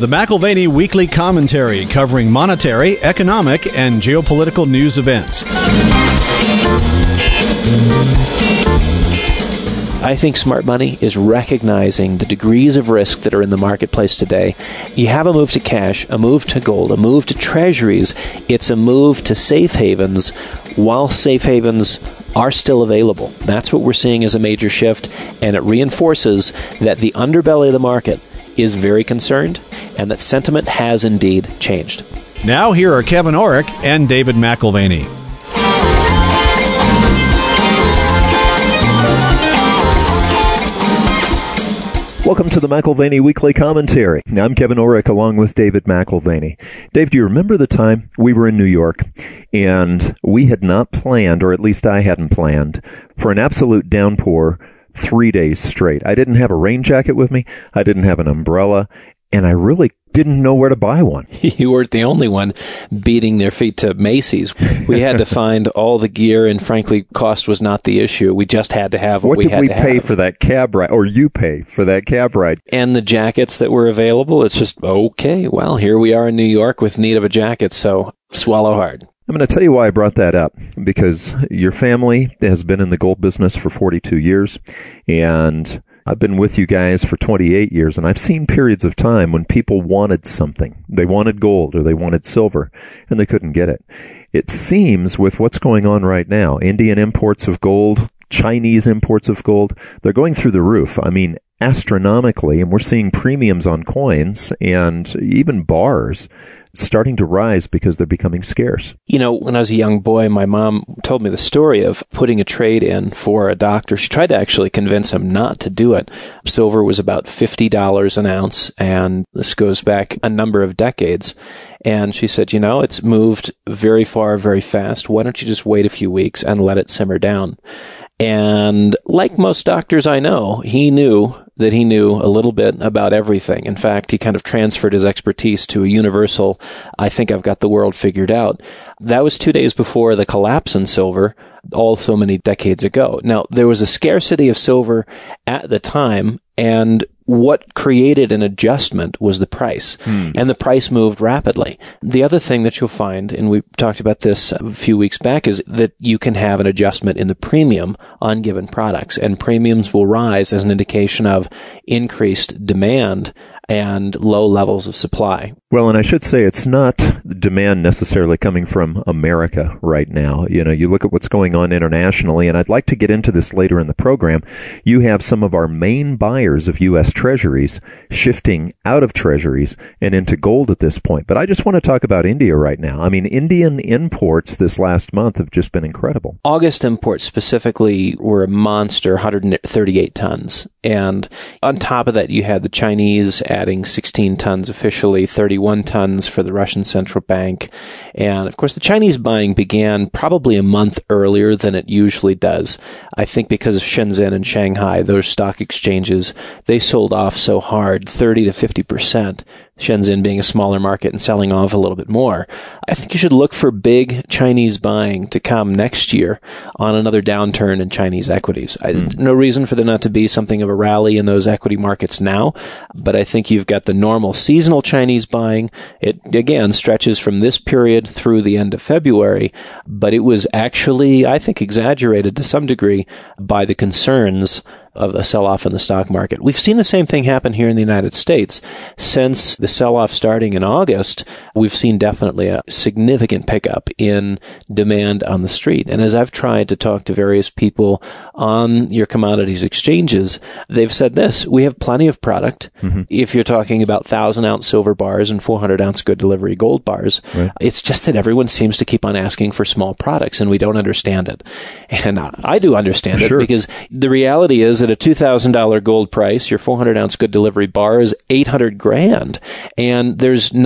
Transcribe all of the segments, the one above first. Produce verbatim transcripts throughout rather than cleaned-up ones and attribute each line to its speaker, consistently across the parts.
Speaker 1: The McAlvany Weekly Commentary, covering monetary, economic, and geopolitical news events.
Speaker 2: I think smart money is recognizing the degrees of risk that are in the marketplace today. You have a move to cash, a move to gold, a move to treasuries. It's a move to safe havens while safe havens are still available. That's what we're seeing as a major shift, and it reinforces that the underbelly of the market is very concerned and that sentiment has indeed changed.
Speaker 1: Now here are Kevin Orrick and David McAlvany.
Speaker 3: Welcome to the McAlvany Weekly Commentary. I'm Kevin Orrick along with David McAlvany. Dave, do you remember the time we were in New York and we had not planned, or at least I hadn't planned, for an absolute downpour three days straight? I didn't have a rain jacket with me. I didn't have an umbrella. And I really didn't know where to buy one.
Speaker 2: You weren't the only one beating their feet to Macy's. We had to find all the gear, and frankly, cost was not the issue. We just had to have what,
Speaker 3: what
Speaker 2: we had to have.
Speaker 3: What did we pay for that cab ride, or you pay for that cab ride?
Speaker 2: And the jackets that were available, it's just, okay, well, here we are in New York with need of a jacket, so swallow hard.
Speaker 3: I'm going to tell you why I brought that up, because your family has been in the gold business for forty-two years, and I've been with you guys for twenty-eight years, and I've seen periods of time when people wanted something. They wanted gold or they wanted silver, and they couldn't get it. It seems with what's going on right now, Indian imports of gold, Chinese imports of gold, they're going through the roof. I mean, astronomically, and we're seeing premiums on coins and even bars starting to rise because they're becoming scarce.
Speaker 2: You know, when I was a young boy, my mom told me the story of putting a trade in for a doctor. She tried to actually convince him not to do it. Silver was about fifty dollars an ounce, and this goes back a number of decades. And she said, you know, it's moved very far, very fast. Why don't you just wait a few weeks and let it simmer down? And like most doctors I know, he knew that he knew a little bit about everything. In fact, he kind of transferred his expertise to a universal, I think I've got the world figured out. That was two days before the collapse in silver, all so many decades ago. Now, there was a scarcity of silver at the time, and what created an adjustment was the price, hmm. and the price moved rapidly. The other thing that you'll find, and we talked about this a few weeks back, is that you can have an adjustment in the premium on given products, and premiums will rise as an indication of increased demand and low levels of supply.
Speaker 3: Well, and I should say it's not demand necessarily coming from America right now. You know, you look at what's going on internationally, and I'd like to get into this later in the program. You have some of our main buyers of U S treasuries shifting out of treasuries and into gold at this point. But I just want to talk about India right now. I mean, Indian imports this last month have just been incredible.
Speaker 2: August imports specifically were a monster, one hundred thirty-eight tons. And on top of that, you had the Chinese adding sixteen tons officially, thirty-one tons for the Russian Central Bank. And of course, the Chinese buying began probably a month earlier than it usually does. I think because of Shenzhen and Shanghai, those stock exchanges, they sold off so hard, thirty to fifty percent. Shenzhen being a smaller market and selling off a little bit more. I think you should look for big Chinese buying to come next year on another downturn in Chinese equities. I, mm. No reason for there not to be something of a rally in those equity markets now, but I think you've got the normal seasonal Chinese buying. It, again, stretches from this period through the end of February, but it was actually, I think, exaggerated to some degree by the concerns of a sell-off in the stock market. We've seen the same thing happen here in the United States. Since the sell-off starting in August, we've seen definitely a significant pickup in demand on the street. And as I've tried to talk to various people on your commodities exchanges, they've said this: we have plenty of product. Mm-hmm. If you're talking about one thousand ounce silver bars and four hundred ounce good delivery gold bars, right. It's just that everyone seems to keep on asking for small products, and we don't understand it. And I do understand sure. it, because the reality is at a two thousand dollars gold price, your four hundred ounce good delivery bar is eight hundred grand. And there's not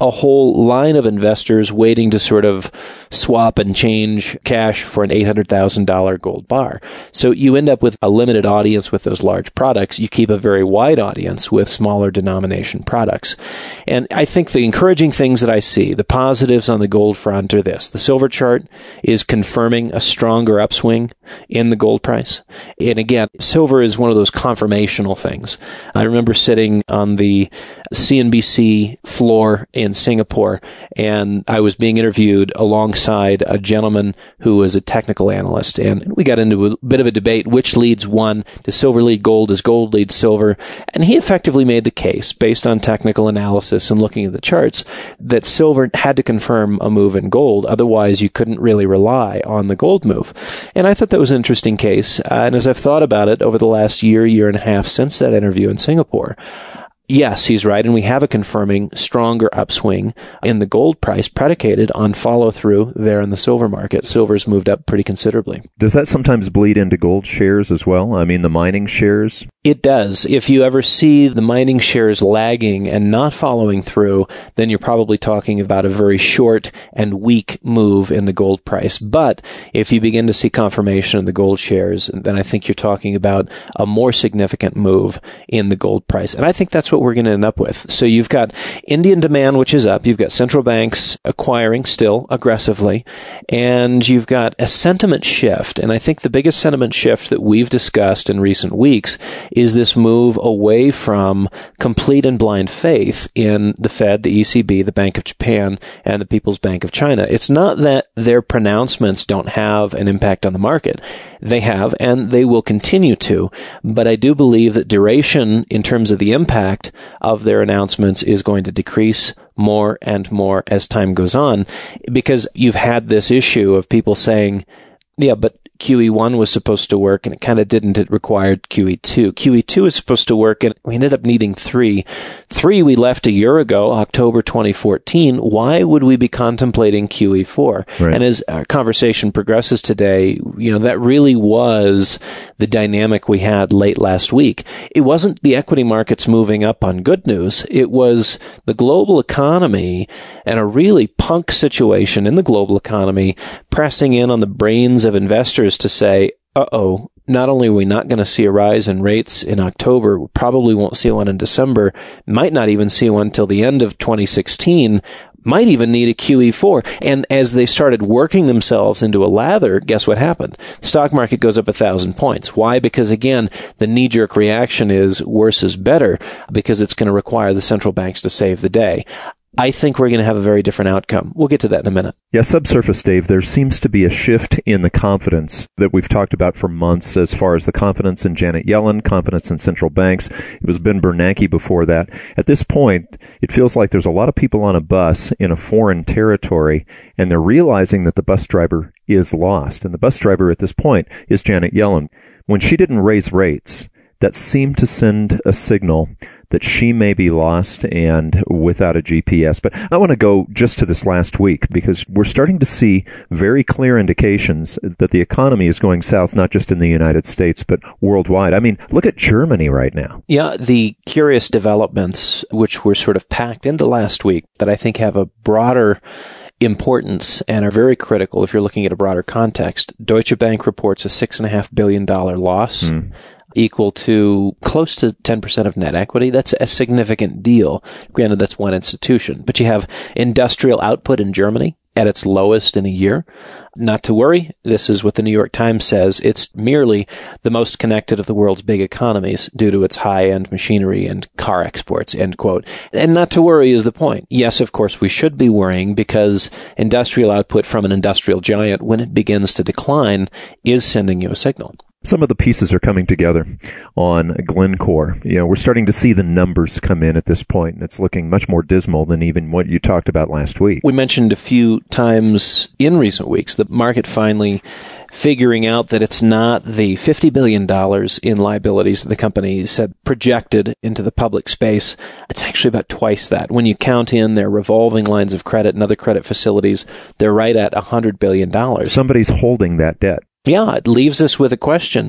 Speaker 2: a whole line of investors waiting to sort of swap and change cash for an eight hundred thousand dollars gold bar. So you end up with a limited audience with those large products. You keep a very wide audience with smaller denomination products. And I think the encouraging things that I see, the positives on the gold front are this. The silver chart is confirming a stronger upswing in the gold price. And again, silver is one of those confirmational things. I remember sitting on the C N B C floor in Singapore, and I was being interviewed alongside a gentleman who was a technical analyst. And we got into a bit of a debate, which leads one? Does silver lead gold? Does gold lead silver? And he effectively made the case, based on technical analysis and looking at the charts, that silver had to confirm a move in gold. Otherwise, you couldn't really rely on the gold move. And I thought that was an interesting case. Uh, and as I've thought about it over the last year, year and a half since that interview in Singapore, yes, he's right, and we have a confirming stronger upswing in the gold price predicated on follow-through there in the silver market. Silver's moved up pretty considerably.
Speaker 3: Does that sometimes bleed into gold shares as well? I mean, the mining shares?
Speaker 2: It does. If you ever see the mining shares lagging and not following through, then you're probably talking about a very short and weak move in the gold price. But if you begin to see confirmation in the gold shares, then I think you're talking about a more significant move in the gold price. And I think that's what we're going to end up with. So you've got Indian demand, which is up. You've got central banks acquiring still aggressively. And you've got a sentiment shift. And I think the biggest sentiment shift that we've discussed in recent weeks is this move away from complete and blind faith in the Fed, the E C B, the Bank of Japan, and the People's Bank of China. It's not that their pronouncements don't have an impact on the market. They have, and they will continue to. But I do believe that duration, in terms of the impact of their announcements, is going to decrease more and more as time goes on, because you've had this issue of people saying, yeah, but Q E one was supposed to work, and it kind of didn't. It required Q E two. Q E two is supposed to work, and we ended up needing three. Three we left a year ago, October twenty fourteen. Why would we be contemplating Q E four? Right. And as our conversation progresses today, you know, that really was the dynamic we had late last week. It wasn't the equity markets moving up on good news. It was the global economy and a really punk situation in the global economy pressing in on the brains of investors to say, uh-oh, not only are we not going to see a rise in rates in October, we probably won't see one in December, might not even see one till the end of twenty sixteen, might even need a Q E four. And as they started working themselves into a lather, guess what happened? The stock market goes up a thousand points. Why? Because again, the knee-jerk reaction is worse is better, because it's going to require the central banks to save the day. I think we're going to have a very different outcome. We'll get to that in a minute.
Speaker 3: Yeah, subsurface, Dave, there seems to be a shift in the confidence that we've talked about for months, as far as the confidence in Janet Yellen, confidence in central banks. It was Ben Bernanke before that. At this point, it feels like there's a lot of people on a bus in a foreign territory, and they're realizing that the bus driver is lost. And the bus driver at this point is Janet Yellen. When she didn't raise rates, that seemed to send a signal that she may be lost and without a G P S. But I want to go just to this last week, because we're starting to see very clear indications that the economy is going south, not just in the United States, but worldwide. I mean, look at Germany right now.
Speaker 2: Yeah, the curious developments, which were sort of packed into last week, that I think have a broader importance and are very critical if you're looking at a broader context. Deutsche Bank reports a six point five billion dollars loss. Mm. Equal to close to ten percent of net equity. That's a significant deal. Granted, that's one institution. But you have industrial output in Germany at its lowest in a year. Not to worry. This is what the New York Times says. It's merely the most connected of the world's big economies due to its high-end machinery and car exports, end quote. And not to worry is the point. Yes, of course, we should be worrying, because industrial output from an industrial giant, when it begins to decline, is sending you a signal.
Speaker 3: Some of the pieces are coming together on Glencore. You know, we're starting to see the numbers come in at this point, and it's looking much more dismal than even what you talked about last week.
Speaker 2: We mentioned a few times in recent weeks the market finally figuring out that it's not the fifty billion dollars in liabilities that the company said projected into the public space. It's actually about twice that. When you count in their revolving lines of credit and other credit facilities, they're right at one hundred billion dollars.
Speaker 3: Somebody's holding that debt.
Speaker 2: Yeah, it leaves us with a question.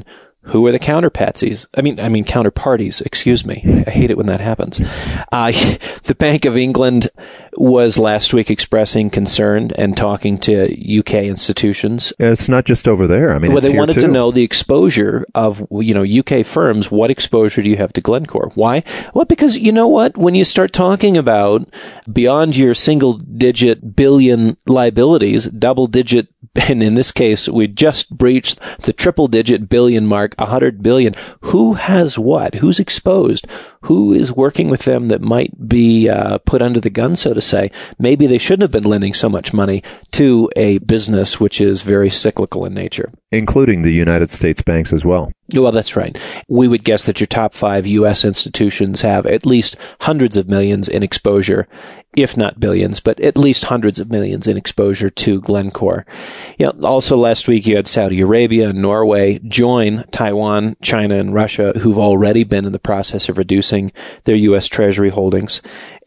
Speaker 2: Who are the counterparties? I mean, I mean counterparties. Excuse me. I hate it when that happens. Uh, the Bank of England was last week expressing concern and talking to U K institutions.
Speaker 3: It's not just over there. I mean,
Speaker 2: well,
Speaker 3: it's
Speaker 2: they
Speaker 3: here
Speaker 2: wanted
Speaker 3: too.
Speaker 2: to know the exposure of, you know, U K firms. What exposure do you have to Glencore? Why? Well, because you know what? When you start talking about beyond your single-digit billion liabilities, double-digit, and in this case, we just breached the triple-digit billion mark. one hundred billion. Who has what? Who's exposed? Who is working with them that might be uh, put under the gun, so to say? Maybe they shouldn't have been lending so much money to a business which is very cyclical in nature.
Speaker 3: Including the United States banks as well.
Speaker 2: Well, that's right. We would guess that your top five U S institutions have at least hundreds of millions in exposure, if not billions, but at least hundreds of millions in exposure to Glencore. You know, also last week you had Saudi Arabia and Norway join Taiwan, China, and Russia, who've already been in the process of reducing their U S Treasury holdings.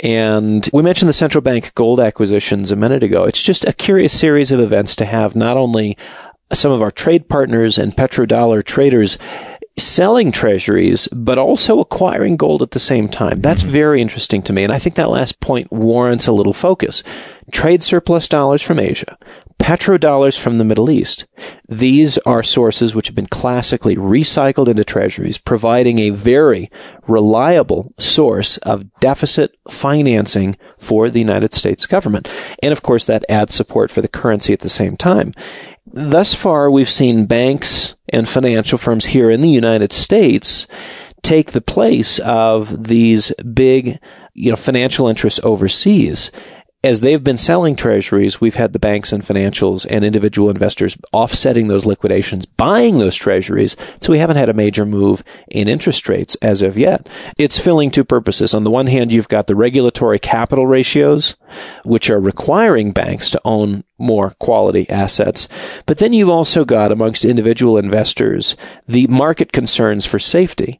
Speaker 2: And we mentioned the central bank gold acquisitions a minute ago. It's just a curious series of events to have not only some of our trade partners and petrodollar traders selling treasuries, but also acquiring gold at the same time. That's very interesting to me. And I think that last point warrants a little focus. Trade surplus dollars from Asia, petrodollars from the Middle East. These are sources which have been classically recycled into treasuries, providing a very reliable source of deficit financing for the United States government. And of course, that adds support for the currency at the same time. Thus far, we've seen banks and financial firms here in the United States take the place of these big, you know, financial interests overseas. As they've been selling treasuries, we've had the banks and financials and individual investors offsetting those liquidations, buying those treasuries, so we haven't had a major move in interest rates as of yet. It's filling two purposes. On the one hand, you've got the regulatory capital ratios, which are requiring banks to own more quality assets. But then you've also got, amongst individual investors, the market concerns for safety.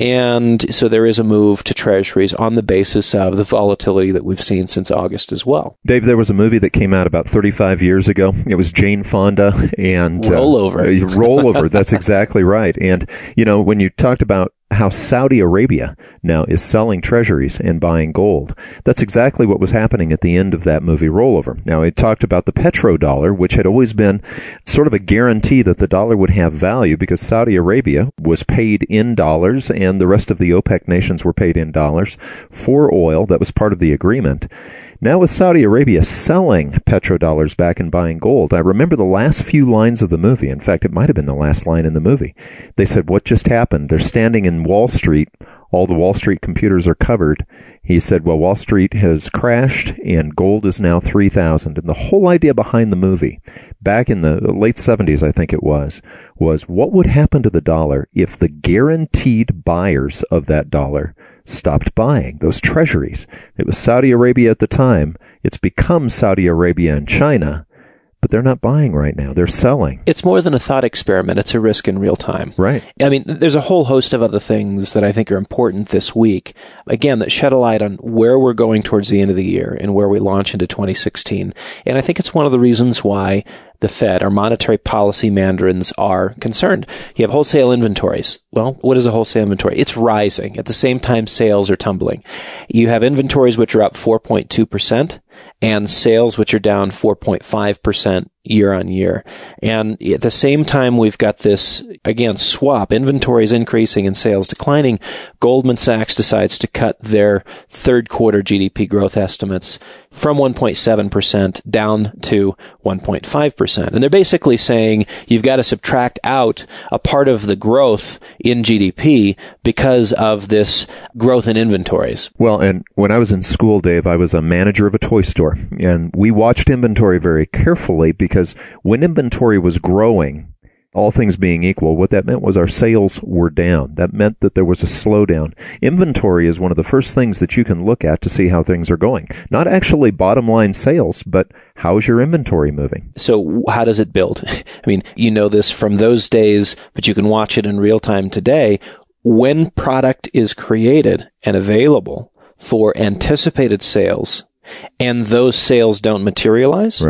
Speaker 2: And so there is a move to treasuries on the basis of the volatility that we've seen since August as well.
Speaker 3: Dave, there was a movie that came out about thirty-five years ago. It was Jane Fonda and
Speaker 2: Rollover.
Speaker 3: Uh, rollover. That's exactly right. And, you know, when you talked about how Saudi Arabia now is selling treasuries and buying gold. That's exactly what was happening at the end of that movie Rollover. Now, it talked about the petrodollar, which had always been sort of a guarantee that the dollar would have value because Saudi Arabia was paid in dollars and the rest of the OPEC nations were paid in dollars for oil. That was part of the agreement. Now with Saudi Arabia selling petrodollars back and buying gold, I remember the last few lines of the movie. In fact, it might have been the last line in the movie. They said, what just happened? They're standing in Wall Street. All the Wall Street computers are covered. He said, well, Wall Street has crashed and gold is now three thousand. And the whole idea behind the movie, back in the late seventies, I think it was, was what would happen to the dollar if the guaranteed buyers of that dollar stopped buying those treasuries. It was Saudi Arabia at the time. It's become Saudi Arabia and China, but they're not buying right now. They're selling.
Speaker 2: It's more than a thought experiment. It's a risk in real time.
Speaker 3: Right.
Speaker 2: I mean, there's a whole host of other things that I think are important this week, again, that shed a light on where we're going towards the end of the year and where we launch into twenty sixteen. And I think it's one of the reasons why the Fed, our monetary policy mandarins, are concerned. You have wholesale inventories. Well, what is a wholesale inventory? It's rising. At the same time, sales are tumbling. You have inventories which are up four point two percent and sales which are down four point five percent year on year. And at the same time, we've got this, again, swap, inventories increasing and sales declining. Goldman Sachs decides to cut their third quarter G D P growth estimates from one point seven percent down to one point five percent. And they're basically saying you've got to subtract out a part of the growth in G D P because of this growth in inventories.
Speaker 3: Well, and when I was in school, Dave, I was a manager of a toy store, and we watched inventory very carefully because when inventory was growing, all things being equal, what that meant was our sales were down. That meant that there was a slowdown. Inventory is one of the first things that you can look at to see how things are going. Not actually bottom line sales, but how's your inventory moving?
Speaker 2: So how does it build? I mean, you know this from those days, but you can watch it in real time today. When product is created and available for anticipated sales, and those sales don't materialize,
Speaker 3: right,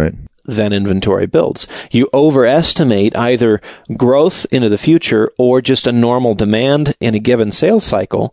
Speaker 2: then inventory builds. You overestimate either growth into the future or just a normal demand in a given sales cycle,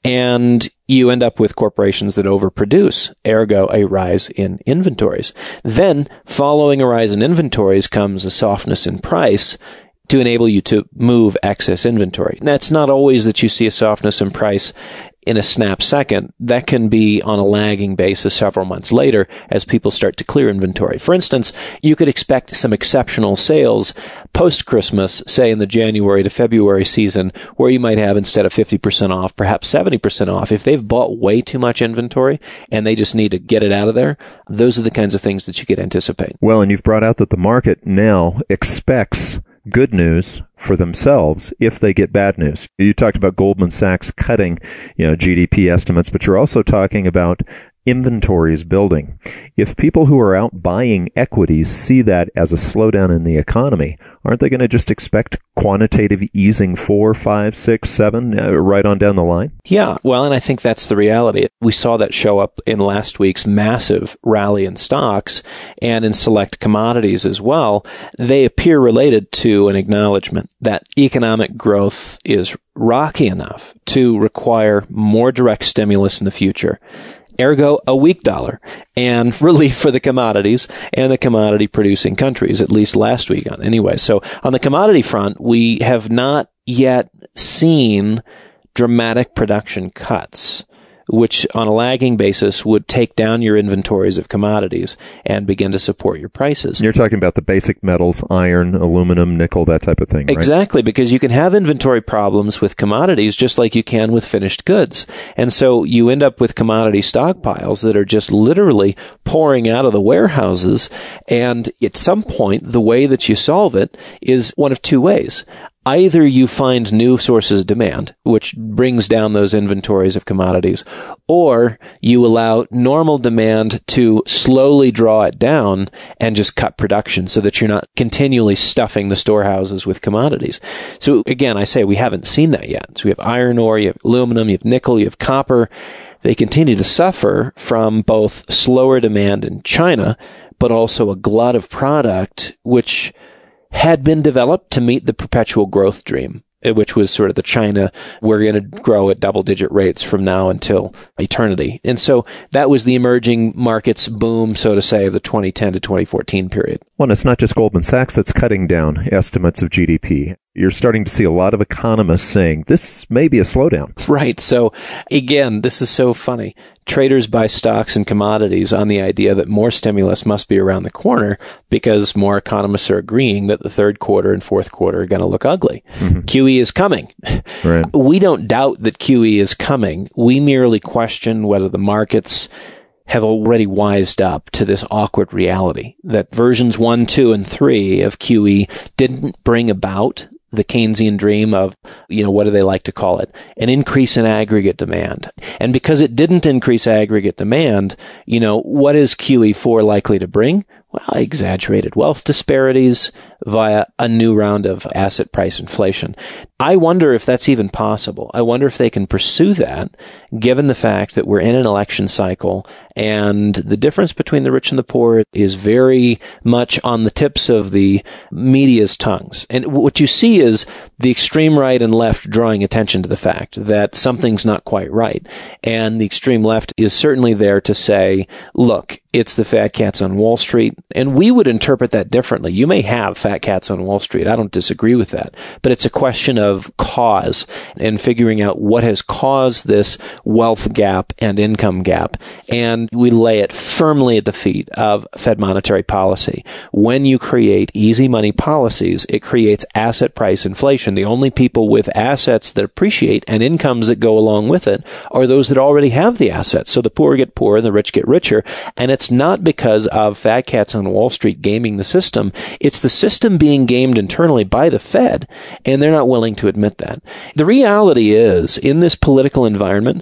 Speaker 2: and you end up with corporations that overproduce, ergo a rise in inventories. Then, following a rise in inventories comes a softness in price to enable you to move excess inventory. Now, it's not always that you see a softness in price in a snap second. That can be on a lagging basis several months later as people start to clear inventory. For instance, you could expect some exceptional sales post-Christmas, say in the January to February season, where you might have, instead of fifty percent off, perhaps seventy percent off. If they've bought way too much inventory and they just need to get it out of there, those are the kinds of things that you could anticipate.
Speaker 3: Well, and you've brought out that the market now expects good news for themselves if they get bad news. You talked about Goldman Sachs cutting, you know, G D P estimates, but you're also talking about inventories building. If people who are out buying equities see that as a slowdown in the economy, aren't they going to just expect quantitative easing four, five, six, seven, uh, right on down the line?
Speaker 2: Yeah, well, and I think that's the reality. We saw that show up in last week's massive rally in stocks and in select commodities as well. They appear related to an acknowledgement that economic growth is rocky enough to require more direct stimulus in the future. Ergo, a weak dollar and relief for the commodities and the commodity producing countries, at least last week on anyway. So on the commodity front, we have not yet seen dramatic production cuts, which on a lagging basis would take down your inventories of commodities and begin to support your prices.
Speaker 3: You're talking about the basic metals, iron, aluminum, nickel, that type of thing, right?
Speaker 2: Exactly, because you can have inventory problems with commodities just like you can with finished goods. And so you end up with commodity stockpiles that are just literally pouring out of the warehouses. And at some point, the way that you solve it is one of two ways. Either you find new sources of demand, which brings down those inventories of commodities, or you allow normal demand to slowly draw it down and just cut production so that you're not continually stuffing the storehouses with commodities. So again, I say we haven't seen that yet. So we have iron ore, you have aluminum, you have nickel, you have copper. They continue to suffer from both slower demand in China, but also a glut of product, which had been developed to meet the perpetual growth dream, which was sort of the China, we're going to grow at double-digit rates from now until eternity. And so that was the emerging markets boom, so to say, of the twenty ten to twenty fourteen period.
Speaker 3: Well, it's not just Goldman Sachs that's cutting down estimates of G D P. You're starting to see a lot of economists saying this may be a slowdown.
Speaker 2: Right. So again, this is so funny. Traders buy stocks and commodities on the idea that more stimulus must be around the corner because more economists are agreeing that the third quarter and fourth quarter are going to look ugly. Mm-hmm. Q E is coming.
Speaker 3: Right.
Speaker 2: We don't doubt that Q E is coming. We merely question whether the markets have already wised up to this awkward reality that versions one, two, and three of Q E didn't bring about the Keynesian dream of, you know, what do they like to call it? An increase in aggregate demand. And because it didn't increase aggregate demand, you know, what is Q E four likely to bring? Well, exaggerated wealth disparities via a new round of asset price inflation. I wonder if that's even possible. I wonder if they can pursue that, given the fact that we're in an election cycle and the difference between the rich and the poor is very much on the tips of the media's tongues. And what you see is the extreme right and left drawing attention to the fact that something's not quite right. And the extreme left is certainly there to say, look, it's the fat cats on Wall Street. And we would interpret that differently. You may have fat cats on Wall Street. I don't disagree with that. But it's a question of cause and figuring out what has caused this wealth gap and income gap. And we lay it firmly at the feet of Fed monetary policy. When you create easy money policies, it creates asset price inflation. The only people with assets that appreciate and incomes that go along with it are those that already have the assets. So the poor get poorer and the rich get richer. And it's not because of fat cats on Wall Street gaming the system. It's the system being gamed internally by the Fed, and they're not willing to admit that. The reality is, in this political environment,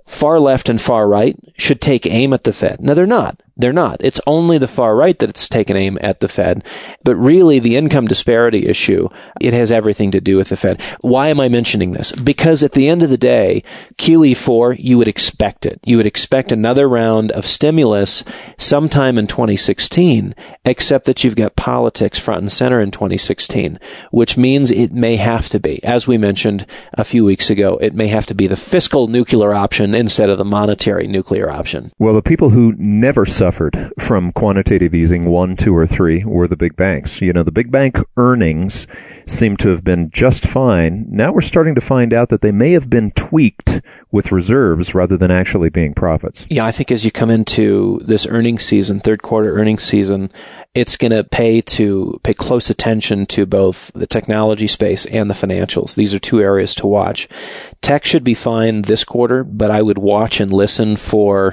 Speaker 2: far left and far right should take aim at the Fed. No, they're not. They're not. It's only the far right that's taken aim at the Fed. But really, the income disparity issue, it has everything to do with the Fed. Why am I mentioning this? Because at the end of the day, Q E four, you would expect it. You would expect another round of stimulus sometime in twenty sixteen, except that you've got politics front and center in twenty sixteen, which means it may have to be, as we mentioned a few weeks ago, it may have to be the fiscal nuclear option instead of the monetary nuclear option.
Speaker 3: Well, the people who never suffered from quantitative easing one, two, or three were the big banks. You know, the big bank earnings seem to have been just fine. Now we're starting to find out that they may have been tweaked with reserves rather than actually being profits.
Speaker 2: Yeah, I think as you come into this earnings season, third quarter earnings season, it's going to pay to pay close attention to both the technology space and the financials. These are two areas to watch. Tech should be fine this quarter, but I would watch and listen for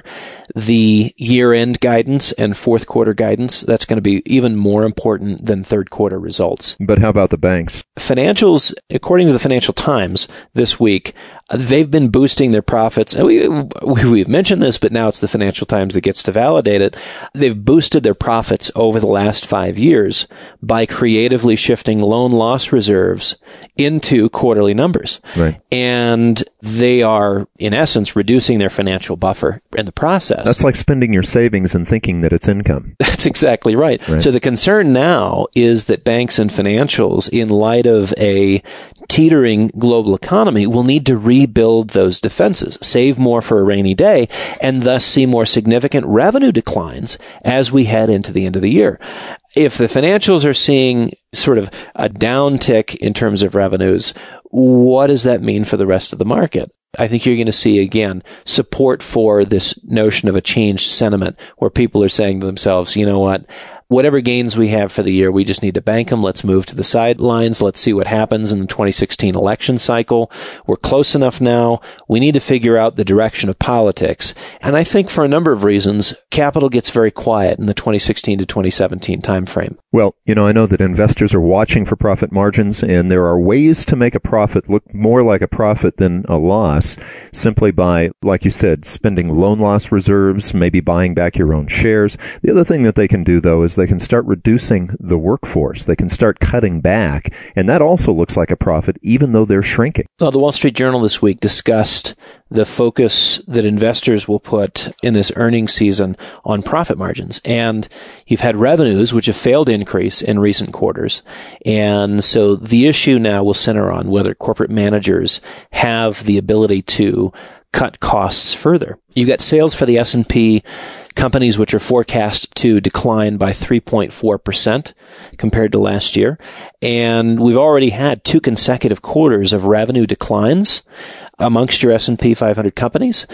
Speaker 2: the year-end guidance and fourth quarter guidance. That's going to be even more important than third quarter results.
Speaker 3: But how about the banks?
Speaker 2: Financials, according to the Financial Times this week, they've been boosting their profits. And we, we've mentioned this, but now it's the Financial Times that gets to validate it. They've boosted their profits over the last five years by creatively shifting loan loss reserves into quarterly numbers.
Speaker 3: Right.
Speaker 2: And they are, in essence, reducing their financial buffer in the process.
Speaker 3: That's like spending your savings and thinking that it's income.
Speaker 2: That's exactly right.
Speaker 3: Right.
Speaker 2: So the concern now is that banks and financials, in light of a teetering global economy, will need to rebuild those defenses, save more for a rainy day, and thus see more significant revenue declines as we head into the end of the year. If the financials are seeing sort of a downtick in terms of revenues, what does that mean for the rest of the market? I think you're going to see, again, support for this notion of a changed sentiment where people are saying to themselves, you know what? Whatever gains we have for the year, we just need to bank them. Let's move to the sidelines. Let's see what happens in the twenty sixteen election cycle. We're close enough now. We need to figure out the direction of politics. And I think for a number of reasons, capital gets very quiet in the twenty sixteen to twenty seventeen timeframe.
Speaker 3: Well, you know, I know that investors are watching for profit margins, and there are ways to make a profit look more like a profit than a loss simply by, like you said, spending loan loss reserves, maybe buying back your own shares. The other thing that they can do, though, is they can start reducing the workforce. They can start cutting back, and that also looks like a profit, even though they're shrinking.
Speaker 2: Well, the Wall Street Journal this week discussed the focus that investors will put in this earnings season on profit margins. And you've had revenues which have failed to increase in recent quarters. And so the issue now will center on whether corporate managers have the ability to cut costs further. You've got sales for the S and P companies which are forecast to decline by three point four percent compared to last year. And we've already had two consecutive quarters of revenue declines amongst your S and P five hundred companies.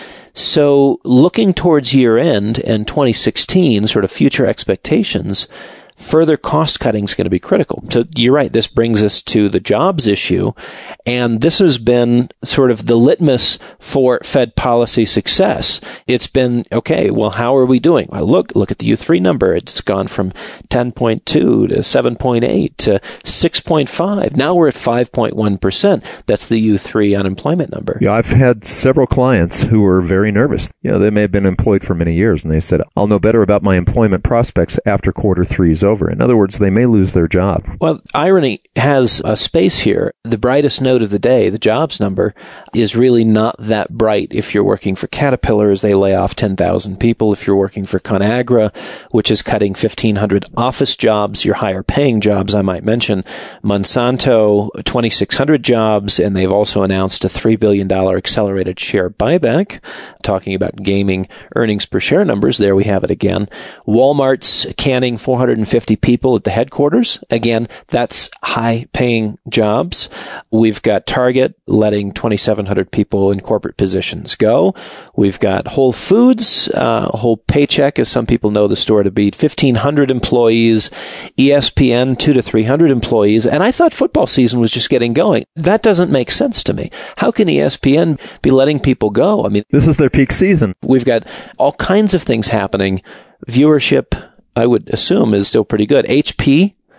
Speaker 2: So looking towards year end and twenty sixteen, sort of future expectations, further cost cutting is going to be critical. So you're right. This brings us to the jobs issue. And this has been sort of the litmus for Fed policy success. It's been, okay, well, how are we doing? Well, look, look at the U three number. It's gone from ten point two to seven point eight to six point five. Now we're at five point one percent. That's the U three unemployment number.
Speaker 3: Yeah, I've had several clients who were very nervous. You know, they may have been employed for many years, and they said, I'll know better about my employment prospects after quarter three is over. In other words, they may lose their job.
Speaker 2: Well, irony has a space here. The brightest note of the day, the jobs number, is really not that bright. If you're working for Caterpillar, as they lay off ten thousand people. If you're working for ConAgra, which is cutting fifteen hundred office jobs, your higher paying jobs, I might mention. Monsanto, twenty-six hundred jobs, and they've also announced a three billion dollars accelerated share buyback. Talking about gaming earnings per share numbers, there we have it again. Walmart's canning four hundred fifty people at the headquarters. Again, that's high-paying jobs. We've got Target letting twenty-seven hundred people in corporate positions go. We've got Whole Foods, uh, Whole Paycheck, as some people know the store to be, fifteen hundred employees. E S P N, two to three hundred employees. And I thought football season was just getting going. That doesn't make sense to me. How can E S P N be letting people go? I mean,
Speaker 3: this is their peak season.
Speaker 2: We've got all kinds of things happening. Viewership, I would assume, is still pretty good. H P,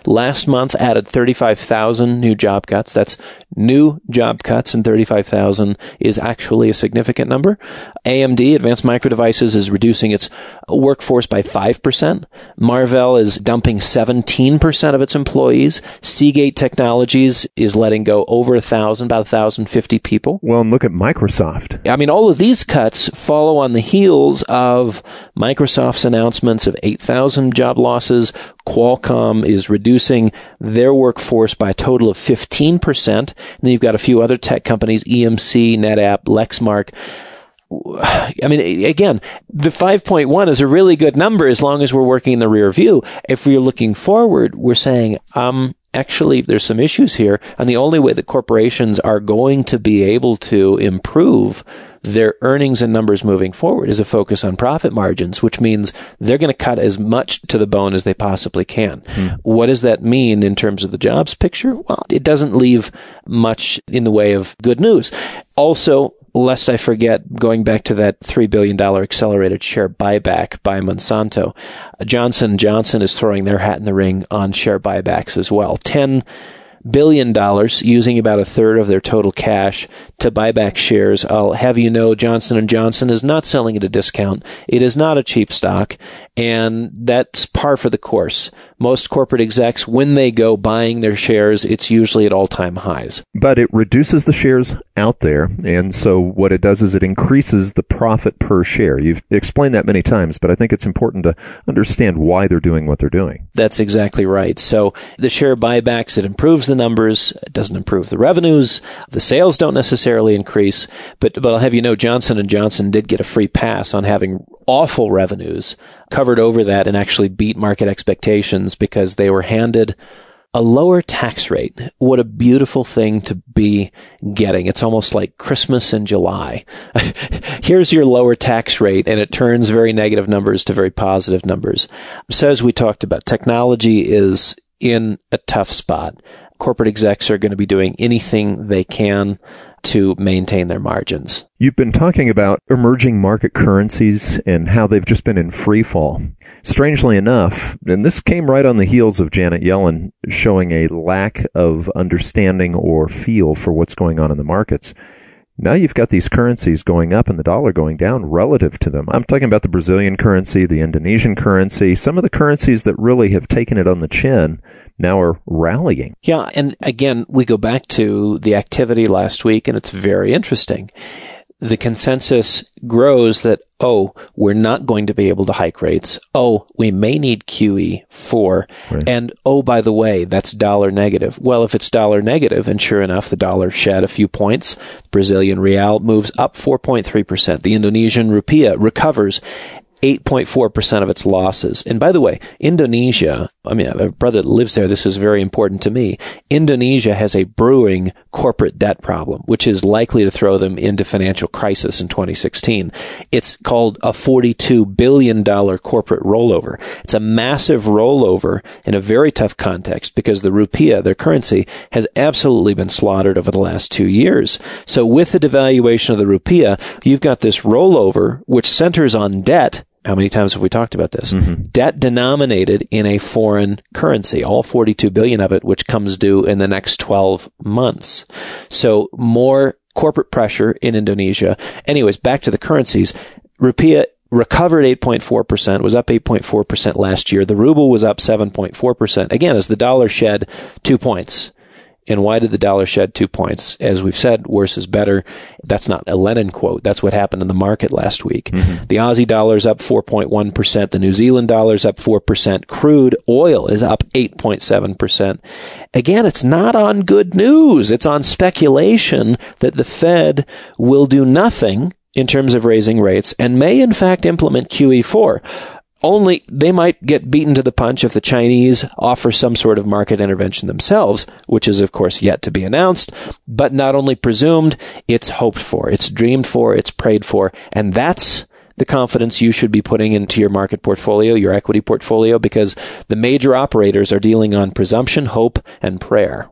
Speaker 2: last month added thirty-five thousand new job cuts. That's new job cuts, and thirty-five thousand is actually a significant number. A M D, Advanced Micro Devices, is reducing its workforce by five percent. Marvell is dumping seventeen percent of its employees. Seagate Technologies is letting go over a thousand, about one thousand fifty people.
Speaker 3: Well, and look at Microsoft.
Speaker 2: I mean, all of these cuts follow on the heels of Microsoft's announcements of eight thousand job losses. Qualcomm is reducing their workforce by a total of fifteen percent. And then you've got a few other tech companies, E M C, NetApp, Lexmark. I mean, again, the five point one is a really good number as long as we're working in the rear view. If we're looking forward, we're saying, um, actually, there's some issues here. And the only way that corporations are going to be able to improve their earnings and numbers moving forward is a focus on profit margins, which means they're going to cut as much to the bone as they possibly can. Mm. What does that mean in terms of the jobs picture? Well, it doesn't leave much in the way of good news. Also, lest I forget, going back to that three billion dollars accelerated share buyback by Monsanto, Johnson and Johnson is throwing their hat in the ring on share buybacks as well. ten billion dollars, using about a third of their total cash to buy back shares. I'll have you know, Johnson and Johnson is not selling at a discount. It is not a cheap stock, and that's par for the course. Most corporate execs, when they go buying their shares, it's usually at all-time highs.
Speaker 3: But it reduces the shares out there, and so what it does is it increases the profit per share. You've explained that many times, but I think it's important to understand why they're doing what they're doing.
Speaker 2: That's exactly right. So the share buybacks, it improves the numbers, it doesn't improve the revenues, the sales don't necessarily increase, but, but I'll have you know, Johnson and Johnson did get a free pass on having awful revenues, covered over that and actually beat market expectations because they were handed a lower tax rate. What a beautiful thing to be getting. It's almost like Christmas in July. Here's your lower tax rate, and it turns very negative numbers to very positive numbers. So as we talked about, technology is in a tough spot. Corporate execs are going to be doing anything they can to maintain their margins.
Speaker 3: You've been talking about emerging market currencies and how they've just been in free fall. Strangely enough, and this came right on the heels of Janet Yellen showing a lack of understanding or feel for what's going on in the markets. Now you've got these currencies going up and the dollar going down relative to them. I'm talking about the Brazilian currency, the Indonesian currency, some of the currencies that really have taken it on the chin now are rallying.
Speaker 2: Yeah, and again, we go back to the activity last week, and it's very interesting. The consensus grows that, oh, we're not going to be able to hike rates. Oh, we may need Q E four. Right. And, oh, by the way, that's dollar negative. Well, if it's dollar negative, and sure enough, the dollar shed a few points, Brazilian real moves up four point three percent. The Indonesian rupiah recovers eight point four percent of its losses. And by the way, Indonesia, I mean, I have a brother that lives there. This is very important to me. Indonesia has a brewing corporate debt problem, which is likely to throw them into financial crisis in twenty sixteen. It's called a forty-two billion dollars corporate rollover. It's a massive rollover in a very tough context because the rupiah, their currency, has absolutely been slaughtered over the last two years. So with the devaluation of the rupiah, you've got this rollover, which centers on debt. How many times have we talked about this? Mm-hmm. Debt denominated in a foreign currency, all forty-two billion of it, which comes due in the next twelve months. So more corporate pressure in Indonesia. Anyways, back to the currencies. Rupiah recovered eight point four percent, was up eight point four percent last year. The ruble was up seven point four percent. Again, as the dollar shed two points. And why did the dollar shed two points? As we've said, worse is better. That's not a Lenin quote. That's what happened in the market last week. Mm-hmm. The Aussie dollar's up four point one percent. The New Zealand dollar's up four percent. Crude oil is up eight point seven percent. Again, it's not on good news. It's on speculation that the Fed will do nothing in terms of raising rates and may, in fact, implement Q E four. Only they might get beaten to the punch if the Chinese offer some sort of market intervention themselves, which is, of course, yet to be announced, but not only presumed, it's hoped for, it's dreamed for, it's prayed for, and that's the confidence you should be putting into your market portfolio, your equity portfolio, because the major operators are dealing on presumption, hope, and prayer.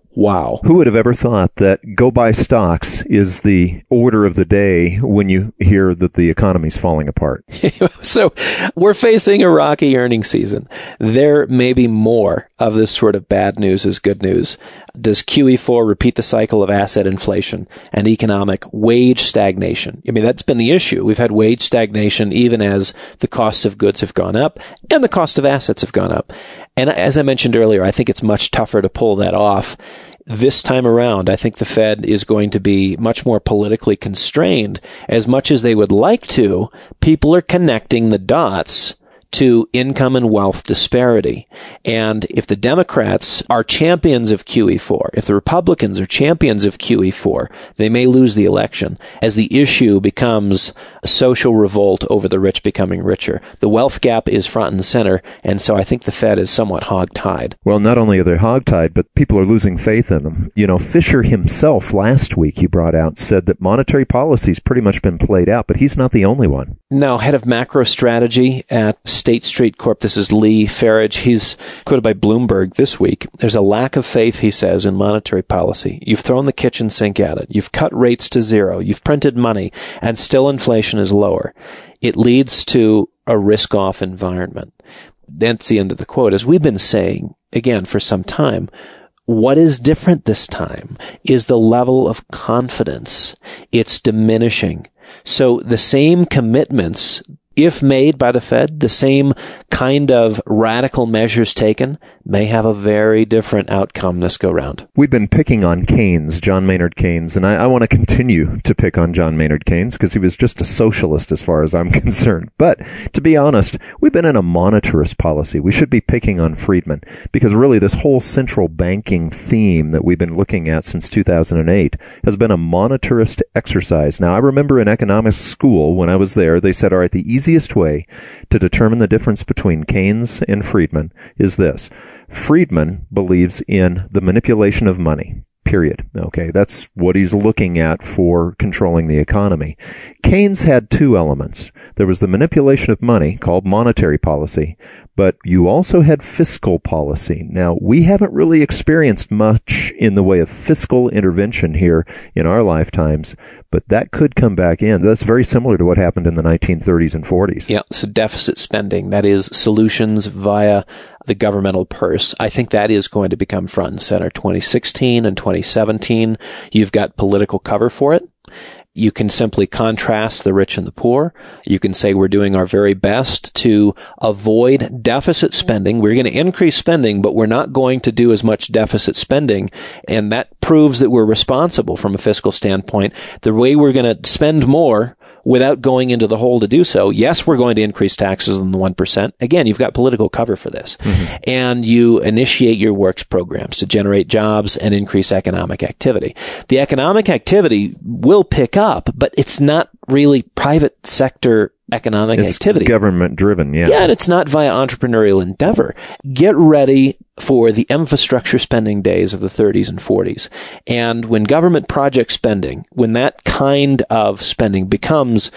Speaker 2: Wow.
Speaker 3: Who would have ever thought that go buy stocks is the order of the day when you hear that the economy's falling apart?
Speaker 2: So we're facing a rocky earnings season. There may be more of this sort of bad news as good news. Does Q E four repeat the cycle of asset inflation and economic wage stagnation? I mean, that's been the issue. We've had wage stagnation even as the costs of goods have gone up and the cost of assets have gone up. And as I mentioned earlier, I think it's much tougher to pull that off. This time around, I think the Fed is going to be much more politically constrained. As much as they would like to, people are connecting the dots to income and wealth disparity. And if the Democrats are champions of Q E four, if the Republicans are champions of Q E four, they may lose the election as the issue becomes a social revolt over the rich becoming richer. The wealth gap is front and center, and so I think the Fed is somewhat hogtied.
Speaker 3: Well, not only are they hogtied, but people are losing faith in them. You know, Fisher himself last week, you brought out, said that monetary policy's pretty much been played out, but he's not the only one.
Speaker 2: No, head of macro strategy at State Street Corp. This is Lee Farage. He's quoted by Bloomberg this week. There's a lack of faith, he says, in monetary policy. You've thrown the kitchen sink at it. You've cut rates to zero. You've printed money, and still inflation is lower. It leads to a risk-off environment. That's the end of the quote. As we've been saying, again, for some time, what is different this time is the level of confidence. It's diminishing. So the same commitments, if made by the Fed, the same kind of radical measures taken, may have a very different outcome this go round.
Speaker 3: We've been picking on Keynes, John Maynard Keynes, and I, I want to continue to pick on John Maynard Keynes because he was just a socialist as far as I'm concerned. But to be honest, we've been in a monetarist policy. We should be picking on Friedman because really this whole central banking theme that we've been looking at since two thousand eight has been a monetarist exercise. Now, I remember in economics school when I was there, they said, all right, the easiest way to determine the difference between Keynes and Friedman is this. Friedman believes in the manipulation of money, period. Okay, that's what he's looking at for controlling the economy. Keynes had two elements. There was the manipulation of money, called monetary policy, but you also had fiscal policy. Now, we haven't really experienced much in the way of fiscal intervention here in our lifetimes, but that could come back in. That's very similar to what happened in the nineteen thirties and forties.
Speaker 2: Yeah, so deficit spending, that is solutions via the governmental purse. I think that is going to become front and center. twenty sixteen and twenty seventeen, you've got political cover for it. You can simply contrast the rich and the poor. You can say we're doing our very best to avoid deficit spending. We're going to increase spending, but we're not going to do as much deficit spending. And that proves that we're responsible from a fiscal standpoint. The way we're going to spend more without going into the hole to do so. Yes, we're going to increase taxes on the one percent. Again, you've got political cover for this. Mm-hmm. And you initiate your works programs to generate jobs and increase economic activity. The economic activity will pick up, but it's not really private sector economic
Speaker 3: it's
Speaker 2: activity.
Speaker 3: Government driven, yeah.
Speaker 2: Yeah, and it's not via entrepreneurial endeavor. Get ready for the infrastructure spending days of the thirties and forties. And when government project spending, when that kind of spending becomes,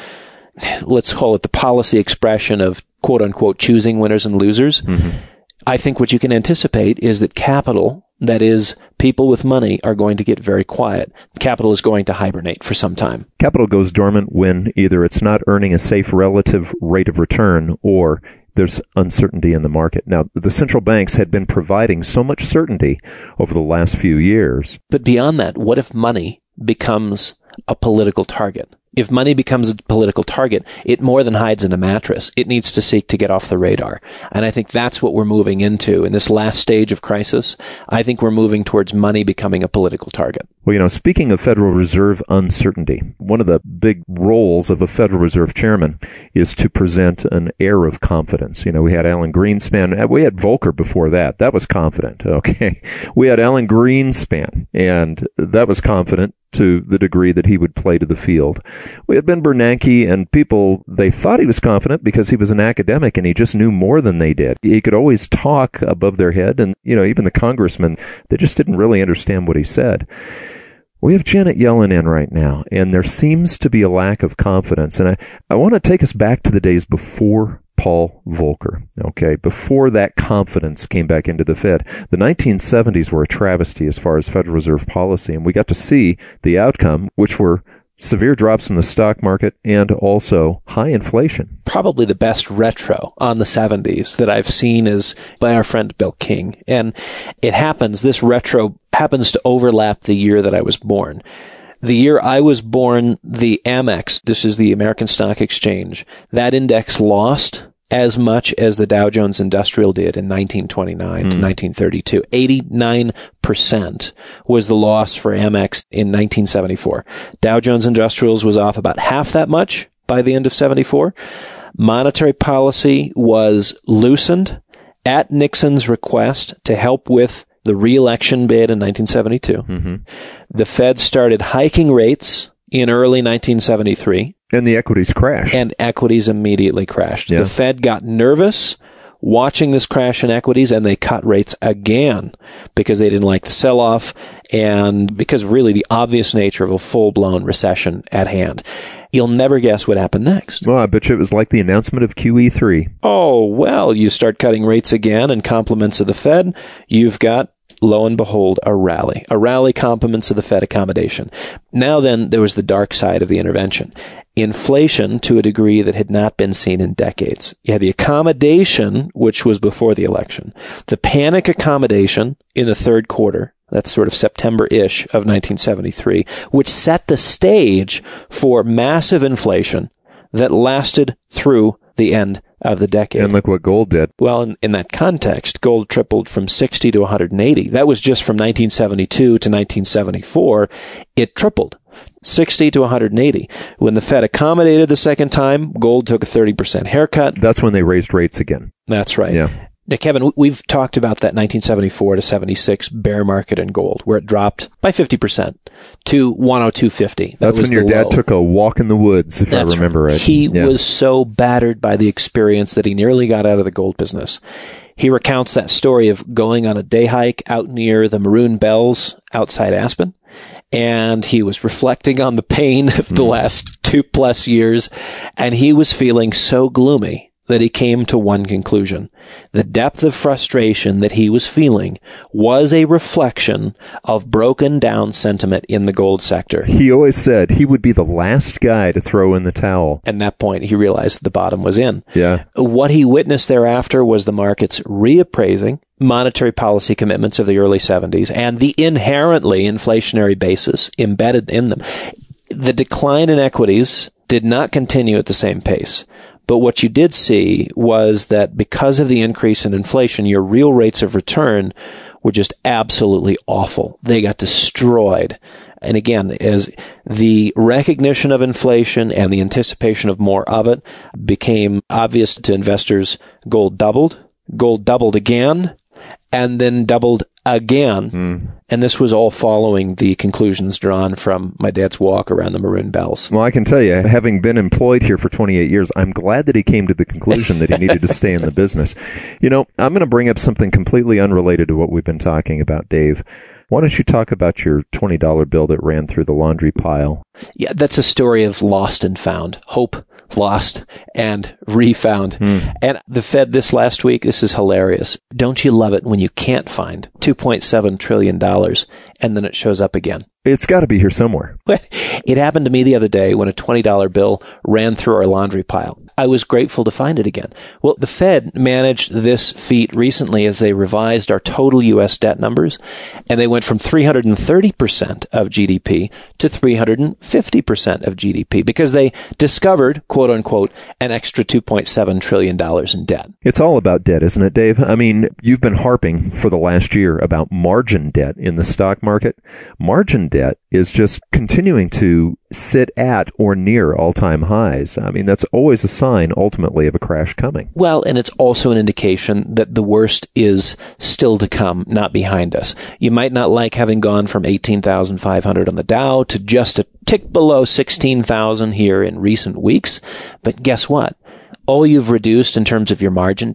Speaker 2: let's call it the policy expression of quote unquote choosing winners and losers, mm-hmm. I think what you can anticipate is that capital, that is, people with money, are going to get very quiet. Capital is going to hibernate for some time.
Speaker 3: Capital goes dormant when either it's not earning a safe relative rate of return or there's uncertainty in the market. Now, the central banks had been providing so much certainty over the last few years.
Speaker 2: But beyond that, what if money becomes a political target? If money becomes a political target, it more than hides in a mattress. It needs to seek to get off the radar. And I think that's what we're moving into in this last stage of crisis. I think we're moving towards money becoming a political target.
Speaker 3: Well, you know, speaking of Federal Reserve uncertainty, one of the big roles of a Federal Reserve chairman is to present an air of confidence. You know, we had Alan Greenspan. We had Volcker before that. That was confident. Okay. We had Alan Greenspan, and that was confident to the degree that he would play to the field. We had Ben Bernanke, and people, they thought he was confident because he was an academic and he just knew more than they did. He could always talk above their head, and, you know, even the congressmen, they just didn't really understand what he said. We have Janet Yellen in right now, and there seems to be a lack of confidence. And I, I want to take us back to the days before Paul Volcker, okay, before that confidence came back into the Fed. The nineteen seventies were a travesty as far as Federal Reserve policy, and we got to see the outcome, which were severe drops in the stock market and also high inflation.
Speaker 2: Probably the best retro on the seventies that I've seen is by our friend Bill King. And it happens, this retro happens to overlap the year that I was born. The year I was born, the Amex, this is the American Stock Exchange, that index lost as much as the Dow Jones Industrial did in nineteen twenty-nine mm. to nineteen thirty-two. eighty-nine percent was the loss for Amex in nineteen seventy-four. Dow Jones Industrials was off about half that much by the end of seventy-four. Monetary policy was loosened at Nixon's request to help with the re-election bid in nineteen seventy-two. Mm-hmm. The Fed started hiking rates in early nineteen seventy-three.
Speaker 3: And the equities crashed.
Speaker 2: And equities immediately crashed.
Speaker 3: Yeah.
Speaker 2: The Fed got nervous watching this crash in equities, and they cut rates again because they didn't like the sell-off and because really the obvious nature of a full-blown recession at hand. You'll never guess what happened next.
Speaker 3: Well, I bet you it was like the announcement of Q E three.
Speaker 2: Oh, well, you start cutting rates again and compliments of the Fed. You've got, lo and behold, a rally. A rally, compliments of the Fed accommodation. Now then, there was the dark side of the intervention. Inflation to a degree that had not been seen in decades. You had the accommodation, which was before the election. The panic accommodation in the third quarter. That's sort of September-ish of nineteen seventy-three, which set the stage for massive inflation that lasted through the end of the decade.
Speaker 3: And look what gold did.
Speaker 2: Well, in, in that context, gold tripled from sixty to one hundred eighty. That was just from nineteen seventy-two to nineteen seventy-four. It tripled. sixty to one hundred eighty. When the Fed accommodated the second time, gold took a thirty percent haircut.
Speaker 3: That's when they raised rates again.
Speaker 2: That's right.
Speaker 3: Yeah.
Speaker 2: Now, Kevin, we've talked about that nineteen seventy-four to seventy-six bear market in gold, where it dropped by fifty percent to one oh two fifty. That
Speaker 3: That's
Speaker 2: was
Speaker 3: when your dad
Speaker 2: low.
Speaker 3: took a walk in the woods, if
Speaker 2: That's
Speaker 3: I remember right.
Speaker 2: He
Speaker 3: yeah.
Speaker 2: was so battered by the experience that he nearly got out of the gold business. He recounts that story of going on a day hike out near the Maroon Bells outside Aspen. And he was reflecting on the pain of the mm. last two plus years. And he was feeling so gloomy that he came to one conclusion. The depth of frustration that he was feeling was a reflection of broken down sentiment in the gold sector.
Speaker 3: He always said he would be the last guy to throw in the towel.
Speaker 2: At that point, he realized the bottom was in.
Speaker 3: Yeah.
Speaker 2: What he witnessed thereafter was the markets reappraising monetary policy commitments of the early seventies and the inherently inflationary basis embedded in them. The decline in equities did not continue at the same pace. But what you did see was that because of the increase in inflation, your real rates of return were just absolutely awful. They got destroyed. And again, as the recognition of inflation and the anticipation of more of it became obvious to investors, gold doubled, gold doubled again, and then doubled again. Mm. And this was all following the conclusions drawn from my dad's walk around the Maroon Bells.
Speaker 3: Well, I can tell you, having been employed here for twenty-eight years, I'm glad that he came to the conclusion that he needed to stay in the business. You know, I'm going to bring up something completely unrelated to what we've been talking about, Dave. Why don't you talk about your twenty dollar bill that ran through the laundry pile?
Speaker 2: Yeah, that's a story of lost and found. Hope, lost, and refound. Mm. And the Fed this last week, this is hilarious. Don't you love it when you can't find two point seven trillion dollars and then it shows up again?
Speaker 3: It's got to be here somewhere.
Speaker 2: It happened to me the other day when a twenty dollar bill ran through our laundry pile. I was grateful to find it again. Well, the Fed managed this feat recently as they revised our total U S debt numbers, and they went from three hundred thirty percent of G D P to three hundred fifty percent of G D P because they discovered, quote unquote, an extra two point seven trillion dollars in debt.
Speaker 3: It's all about debt, isn't it, Dave? I mean, you've been harping for the last year about margin debt in the stock market. Margin debt is just continuing to sit at or near all-time highs. I mean, that's always a sign, ultimately, of a crash coming.
Speaker 2: Well, and it's also an indication that the worst is still to come, not behind us. You might not like having gone from eighteen thousand five hundred on the Dow to just a tick below sixteen thousand here in recent weeks, but guess what? All you've reduced in terms of your margin debt,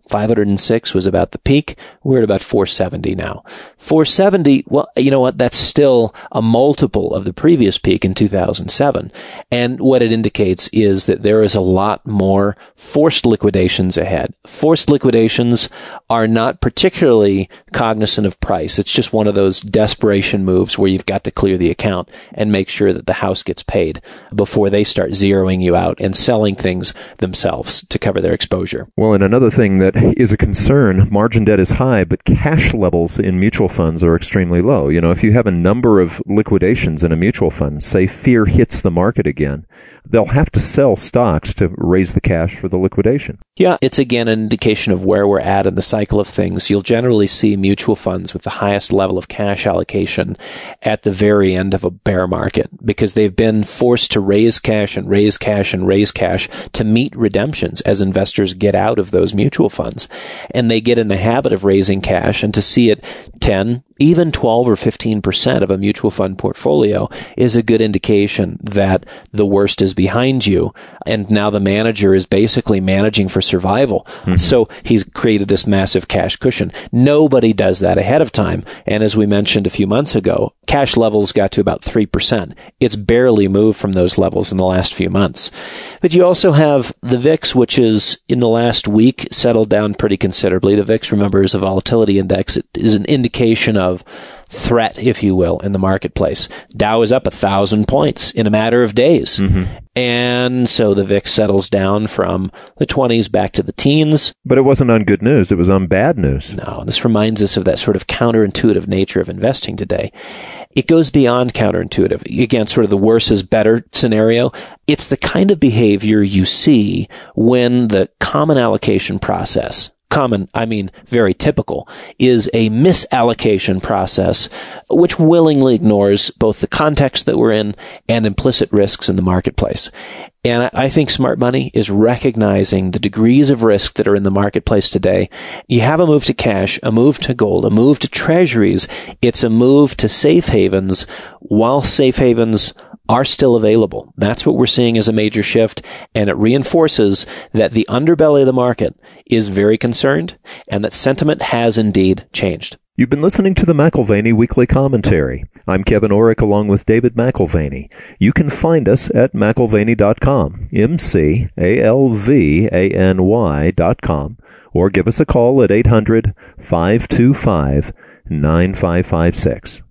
Speaker 2: five hundred six was about the peak. We're at about four seventy now. four seventy, well, you know what? That's still a multiple of the previous peak in two thousand seven. And what it indicates is that there is a lot more forced liquidations ahead. Forced liquidations are not particularly cognizant of price. It's just one of those desperation moves where you've got to clear the account and make sure that the house gets paid before they start zeroing you out and selling things themselves to cover their exposure.
Speaker 3: Well, and another thing that is a concern, margin debt is high, but cash levels in mutual funds are extremely low. You know, if you have a number of liquidations in a mutual fund, say fear hits the market again, they'll have to sell stocks to raise the cash for the liquidation.
Speaker 2: Yeah, it's again an indication of where we're at in the cycle of things. You'll generally see mutual funds with the highest level of cash allocation at the very end of a bear market because they've been forced to raise cash and raise cash and raise cash to meet redemptions as investors get out of those mutual funds. And they get in the habit of raising cash, and to see it ten, even twelve or fifteen percent of a mutual fund portfolio is a good indication that the worst is behind you. And now the manager is basically managing for survival. Mm-hmm. So he's created this massive cash cushion. Nobody does that ahead of time. And as we mentioned a few months ago, cash levels got to about three percent. It's barely moved from those levels in the last few months. But you also have the V I X, which is in the last week settled down pretty considerably. The V I X, remember, is a volatility index. It is an indication of threat, if you will, in the marketplace. Dow is up a thousand points in a matter of days. Mm-hmm. And so the V I X settles down from the twenties back to the teens.
Speaker 3: But it wasn't on good news. It was on bad news.
Speaker 2: No, this reminds us of that sort of counterintuitive nature of investing today. It goes beyond counterintuitive. Again, sort of the worse is better scenario. It's the kind of behavior you see when the common allocation process, common, I mean very typical, is a misallocation process which willingly ignores both the context that we're in and implicit risks in the marketplace. And I think smart money is recognizing the degrees of risk that are in the marketplace today. You have a move to cash, a move to gold, a move to treasuries. It's a move to safe havens while safe havens are still available. That's what we're seeing as a major shift, and it reinforces that the underbelly of the market is very concerned and that sentiment has indeed changed.
Speaker 3: You've been listening to the McAlvany Weekly Commentary. I'm Kevin Orrick along with David McAlvany. You can find us at McAlvany dot com, M C A L V A N Y dot com, or give us a call at eight hundred, five two five, nine five five six.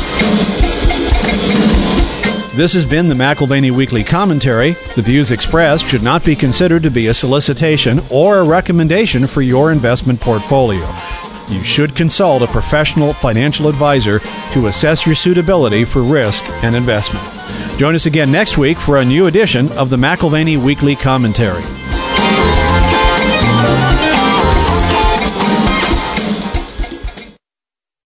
Speaker 1: This has been the McAlvany Weekly Commentary. The views expressed should not be considered to be a solicitation or a recommendation for your investment portfolio. You should consult a professional financial advisor to assess your suitability for risk and investment. Join us again next week for a new edition of the McAlvany Weekly Commentary.